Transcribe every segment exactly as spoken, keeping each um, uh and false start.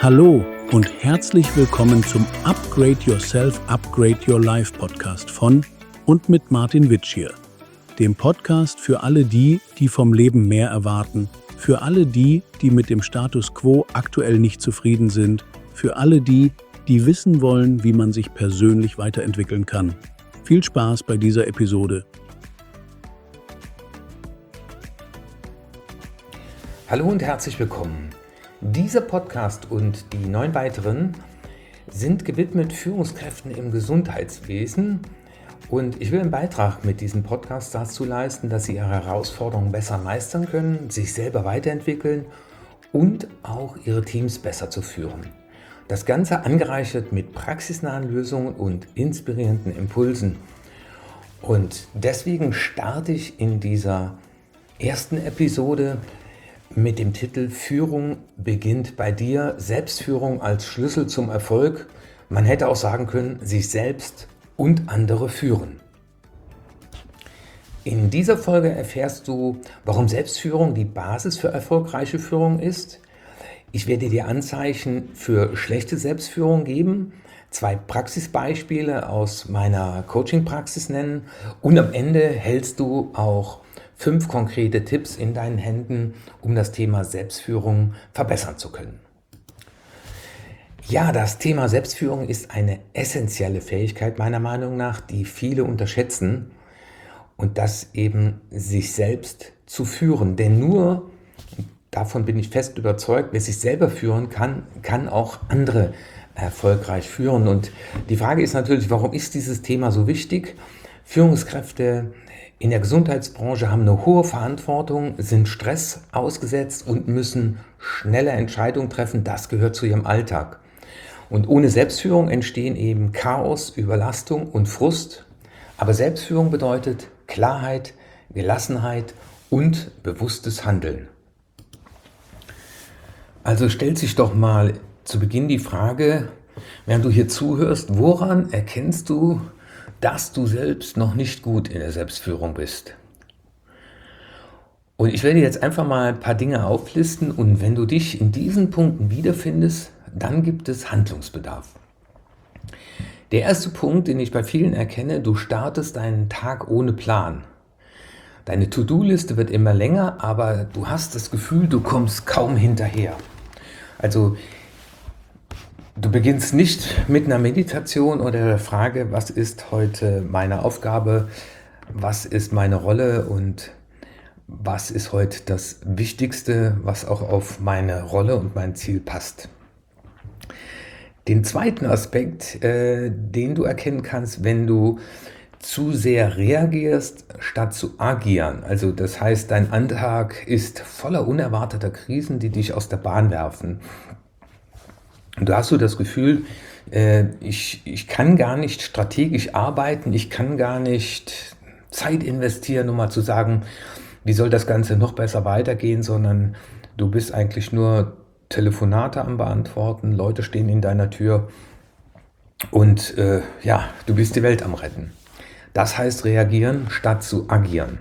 Hallo und herzlich willkommen zum Upgrade Yourself, Upgrade Your Life Podcast von und mit Martin Witsch hier. Dem Podcast für alle die, die vom Leben mehr erwarten, für alle die, die mit dem Status quo aktuell nicht zufrieden sind, für alle die, die wissen wollen, wie man sich persönlich weiterentwickeln kann. Viel Spaß bei dieser Episode. Hallo und herzlich willkommen. Dieser Podcast und die neun weiteren sind gewidmet Führungskräften im Gesundheitswesen und ich will einen Beitrag mit diesem Podcast dazu leisten, dass sie ihre Herausforderungen besser meistern können, sich selber weiterentwickeln und auch ihre Teams besser zu führen. Das Ganze angereichert mit praxisnahen Lösungen und inspirierenden Impulsen. Und deswegen starte ich in dieser ersten Episode mit dem Titel Führung beginnt bei dir, Selbstführung als Schlüssel zum Erfolg. Man hätte auch sagen können, sich selbst und andere führen. In dieser Folge erfährst du, warum Selbstführung die Basis für erfolgreiche Führung ist. Ich werde dir Anzeichen für schlechte Selbstführung geben, zwei Praxisbeispiele aus meiner Coaching-Praxis nennen und am Ende hältst du auch fünf konkrete Tipps in deinen Händen, um das Thema Selbstführung verbessern zu können. Ja, das Thema Selbstführung ist eine essentielle Fähigkeit meiner Meinung nach, die viele unterschätzen, und das eben sich selbst zu führen. Denn nur, davon bin ich fest überzeugt, wer sich selber führen kann, kann auch andere erfolgreich führen. Und die Frage ist natürlich, warum ist dieses Thema so wichtig? Führungskräfte in der Gesundheitsbranche haben eine hohe Verantwortung, sind Stress ausgesetzt und müssen schnelle Entscheidungen treffen. Das gehört zu ihrem Alltag. Und ohne Selbstführung entstehen eben Chaos, Überlastung und Frust. Aber Selbstführung bedeutet Klarheit, Gelassenheit und bewusstes Handeln. Also stellt sich doch mal zu Beginn die Frage, während du hier zuhörst, woran erkennst du, dass du selbst noch nicht gut in der Selbstführung bist? Und ich werde jetzt einfach mal ein paar Dinge auflisten und wenn du dich in diesen Punkten wiederfindest, dann gibt es Handlungsbedarf. Der erste Punkt, den ich bei vielen erkenne, du startest einen Tag ohne Plan. Deine To-Do-Liste wird immer länger, aber du hast das Gefühl, du kommst kaum hinterher. Also du beginnst nicht mit einer Meditation oder der Frage, was ist heute meine Aufgabe, was ist meine Rolle und was ist heute das Wichtigste, was auch auf meine Rolle und mein Ziel passt. Den zweiten Aspekt, äh, den du erkennen kannst, wenn du zu sehr reagierst, statt zu agieren. Also das heißt, dein Alltag ist voller unerwarteter Krisen, die dich aus der Bahn werfen. Und du hast so das Gefühl, äh, ich, ich kann gar nicht strategisch arbeiten, ich kann gar nicht Zeit investieren, um mal zu sagen, wie soll das Ganze noch besser weitergehen, sondern du bist eigentlich nur Telefonate am Beantworten, Leute stehen in deiner Tür und äh, ja, du bist die Welt am Retten. Das heißt reagieren statt zu agieren.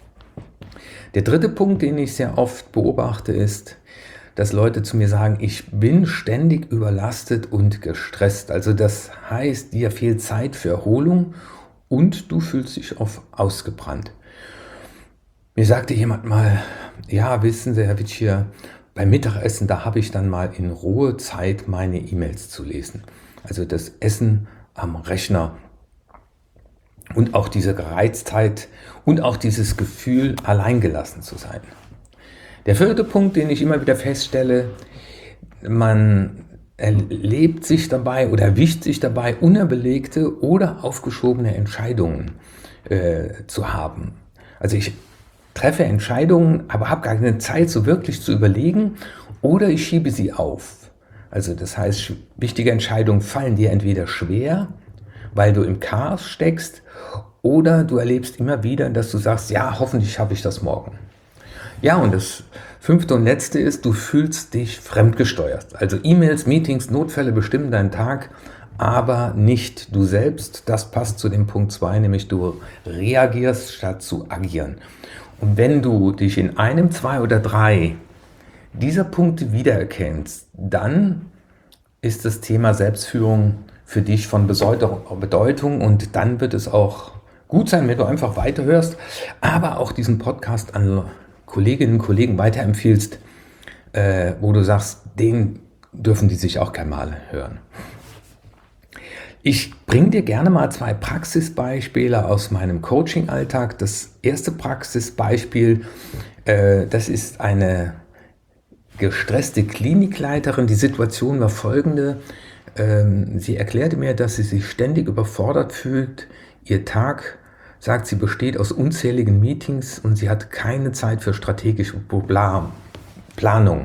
Der dritte Punkt, den ich sehr oft beobachte, ist, dass Leute zu mir sagen, ich bin ständig überlastet und gestresst. Also das heißt, dir fehlt Zeit für Erholung und du fühlst dich oft ausgebrannt. Mir sagte jemand mal, ja, wissen Sie, Herr Witsch, hier beim Mittagessen, da habe ich dann mal in Ruhe Zeit, meine E-Mails zu lesen. Also das Essen am Rechner und auch diese Gereiztheit und auch dieses Gefühl, alleingelassen zu sein. Der vierte Punkt, den ich immer wieder feststelle, man erlebt sich dabei oder erwischt sich dabei, unüberlegte oder aufgeschobene Entscheidungen äh, zu haben. Also ich treffe Entscheidungen, aber habe gar keine Zeit, so wirklich zu überlegen, oder ich schiebe sie auf. Also das heißt, wichtige Entscheidungen fallen dir entweder schwer, weil du im Chaos steckst, oder du erlebst immer wieder, dass du sagst, ja, hoffentlich habe ich das morgen. Ja, und das fünfte und letzte ist, du fühlst dich fremdgesteuert. Also E-Mails, Meetings, Notfälle bestimmen deinen Tag, aber nicht du selbst. Das passt zu dem Punkt zwei, nämlich du reagierst statt zu agieren. Und wenn du dich in einem, zwei oder drei dieser Punkte wiedererkennst, dann ist das Thema Selbstführung für dich von Bedeutung und dann wird es auch gut sein, wenn du einfach weiterhörst, aber auch diesen Podcast an Kolleginnen und Kollegen weiterempfiehlst, äh, wo du sagst, den dürfen die sich auch gerne mal hören. Ich bringe dir gerne mal zwei Praxisbeispiele aus meinem Coaching-Alltag. Das erste Praxisbeispiel, äh, das ist eine gestresste Klinikleiterin. Die Situation war folgende. Ähm, sie erklärte mir, dass sie sich ständig überfordert fühlt. Ihr Tag, sagt sie, besteht aus unzähligen Meetings und sie hat keine Zeit für strategische Planung.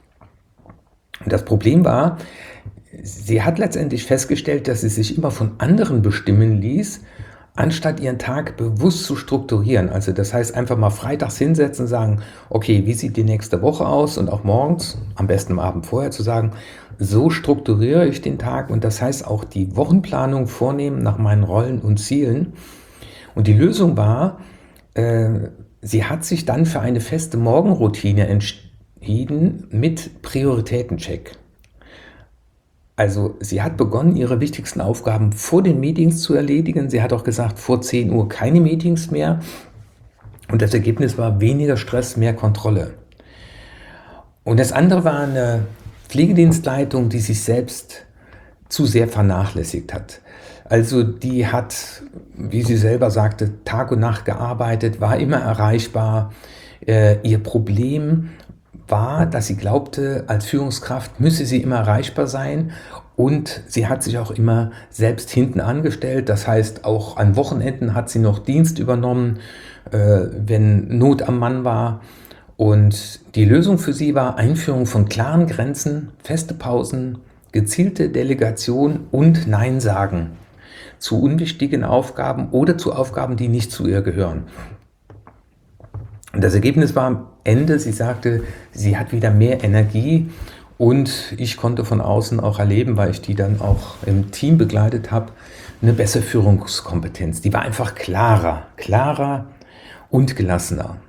Und das Problem war, sie hat letztendlich festgestellt, dass sie sich immer von anderen bestimmen ließ, anstatt ihren Tag bewusst zu strukturieren. Also das heißt, einfach mal freitags hinsetzen und sagen, okay, wie sieht die nächste Woche aus? Und auch morgens, am besten am Abend vorher zu sagen, so strukturiere ich den Tag. Und das heißt auch die Wochenplanung vornehmen nach meinen Rollen und Zielen. Und die Lösung war, äh, sie hat sich dann für eine feste Morgenroutine entschieden mit Prioritätencheck. Also sie hat begonnen, ihre wichtigsten Aufgaben vor den Meetings zu erledigen. Sie hat auch gesagt, vor zehn Uhr keine Meetings mehr. Und das Ergebnis war weniger Stress, mehr Kontrolle. Und das andere war eine Pflegedienstleitung, die sich selbst zu sehr vernachlässigt hat. Also die hat, wie sie selber sagte, Tag und Nacht gearbeitet, war immer erreichbar. Äh, ihr Problem war, dass sie glaubte, als Führungskraft müsse sie immer erreichbar sein und sie hat sich auch immer selbst hinten angestellt. Das heißt, auch an Wochenenden hat sie noch Dienst übernommen, äh, wenn Not am Mann war. Und die Lösung für sie war Einführung von klaren Grenzen, feste Pausen, gezielte Delegation und Nein sagen zu unwichtigen Aufgaben oder zu Aufgaben, die nicht zu ihr gehören. Und das Ergebnis war am Ende, sie sagte, sie hat wieder mehr Energie und ich konnte von außen auch erleben, weil ich die dann auch im Team begleitet habe, eine bessere Führungskompetenz. Die war einfach klarer, klarer und gelassener.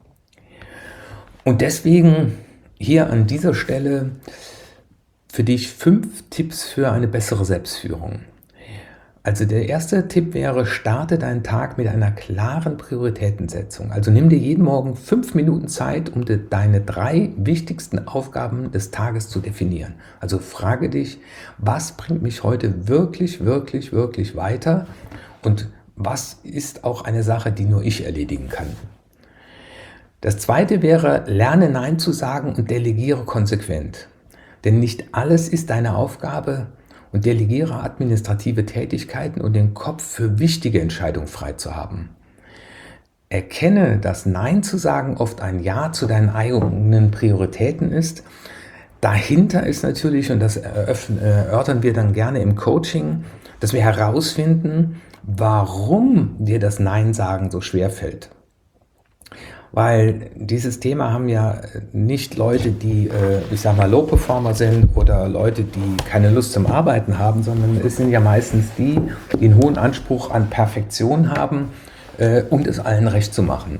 Und deswegen hier an dieser Stelle für dich fünf Tipps für eine bessere Selbstführung. Also der erste Tipp wäre, starte deinen Tag mit einer klaren Prioritätensetzung. Also nimm dir jeden Morgen fünf Minuten Zeit, um deine drei wichtigsten Aufgaben des Tages zu definieren. Also frage dich, was bringt mich heute wirklich, wirklich, wirklich weiter und was ist auch eine Sache, die nur ich erledigen kann. Das zweite wäre, lerne Nein zu sagen und delegiere konsequent. Denn nicht alles ist deine Aufgabe. Und delegiere administrative Tätigkeiten und den Kopf für wichtige Entscheidungen frei zu haben. Erkenne, dass Nein zu sagen oft ein Ja zu deinen eigenen Prioritäten ist. Dahinter ist natürlich, und das erörtern wir dann gerne im Coaching, dass wir herausfinden, warum dir das Nein sagen so schwer fällt. Weil dieses Thema haben ja nicht Leute, die, ich sag mal, Low-Performer sind oder Leute, die keine Lust zum Arbeiten haben, sondern es sind ja meistens die, die einen hohen Anspruch an Perfektion haben und es allen recht zu machen.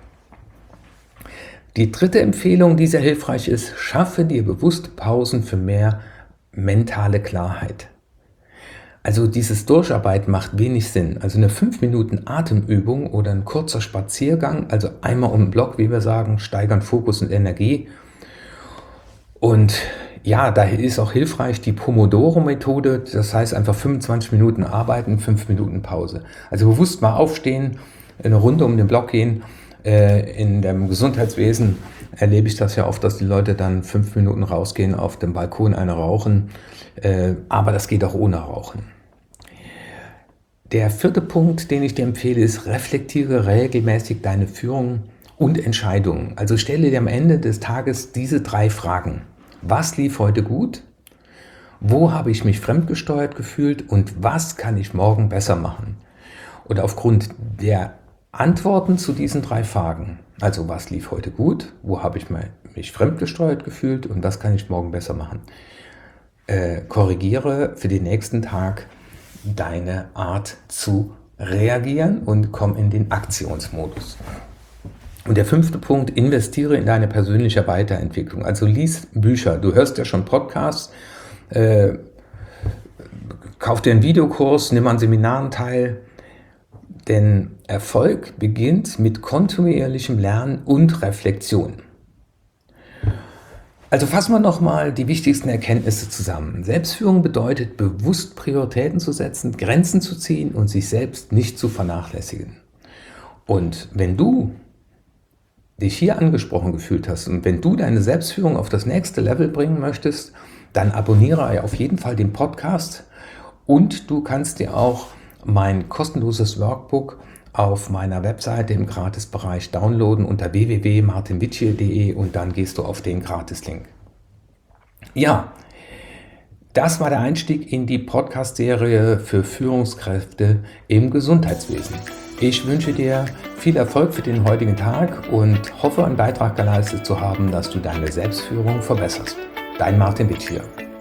Die dritte Empfehlung, die sehr hilfreich ist, schaffe dir bewusste Pausen für mehr mentale Klarheit. Also dieses Durcharbeiten macht wenig Sinn. Also eine fünf Minuten Atemübung oder ein kurzer Spaziergang, also einmal um den Block, wie wir sagen, steigern Fokus und Energie. Und ja, daher ist auch hilfreich die Pomodoro-Methode, das heißt einfach fünfundzwanzig Minuten arbeiten, fünf Minuten Pause. Also bewusst mal aufstehen, eine Runde um den Block gehen. In dem Gesundheitswesen erlebe ich das ja oft, dass die Leute dann fünf Minuten rausgehen, auf dem Balkon eine rauchen, aber das geht auch ohne Rauchen. Der vierte Punkt, den ich dir empfehle, ist, reflektiere regelmäßig deine Führung und Entscheidungen. Also stelle dir am Ende des Tages diese drei Fragen. Was lief heute gut? Wo habe ich mich fremdgesteuert gefühlt? Und was kann ich morgen besser machen? Und aufgrund der Antworten zu diesen drei Fragen, also was lief heute gut? Wo habe ich mich fremdgesteuert gefühlt? Und was kann ich morgen besser machen? Äh, korrigiere für den nächsten Tag deine Art zu reagieren und komm in den Aktionsmodus. Und der fünfte Punkt, investiere in deine persönliche Weiterentwicklung. Also lies Bücher. Du hörst ja schon Podcasts. äh, kauf dir einen Videokurs, nimm an Seminaren teil. Denn Erfolg beginnt mit kontinuierlichem Lernen und Reflexion. Also fassen wir nochmal die wichtigsten Erkenntnisse zusammen. Selbstführung bedeutet, bewusst Prioritäten zu setzen, Grenzen zu ziehen und sich selbst nicht zu vernachlässigen. Und wenn du dich hier angesprochen gefühlt hast und wenn du deine Selbstführung auf das nächste Level bringen möchtest, dann abonniere auf jeden Fall den Podcast und du kannst dir auch mein kostenloses Workbook auf meiner Webseite im Gratisbereich downloaden unter w w w punkt martin witschier punkt d e und dann gehst du auf den Gratislink. Ja, das war der Einstieg in die Podcast-Serie für Führungskräfte im Gesundheitswesen. Ich wünsche dir viel Erfolg für den heutigen Tag und hoffe, einen Beitrag geleistet zu haben, dass du deine Selbstführung verbesserst. Dein Martin Witschier.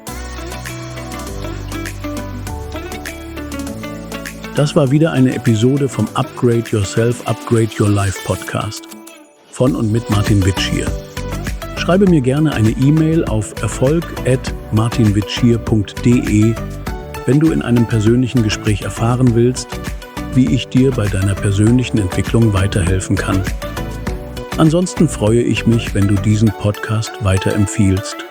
Das war wieder eine Episode vom Upgrade Yourself, Upgrade Your Life Podcast von und mit Martin Witschier. Schreibe mir gerne eine E-Mail auf erfolg at martin witschier punkt d e, wenn du in einem persönlichen Gespräch erfahren willst, wie ich dir bei deiner persönlichen Entwicklung weiterhelfen kann. Ansonsten freue ich mich, wenn du diesen Podcast weiterempfiehlst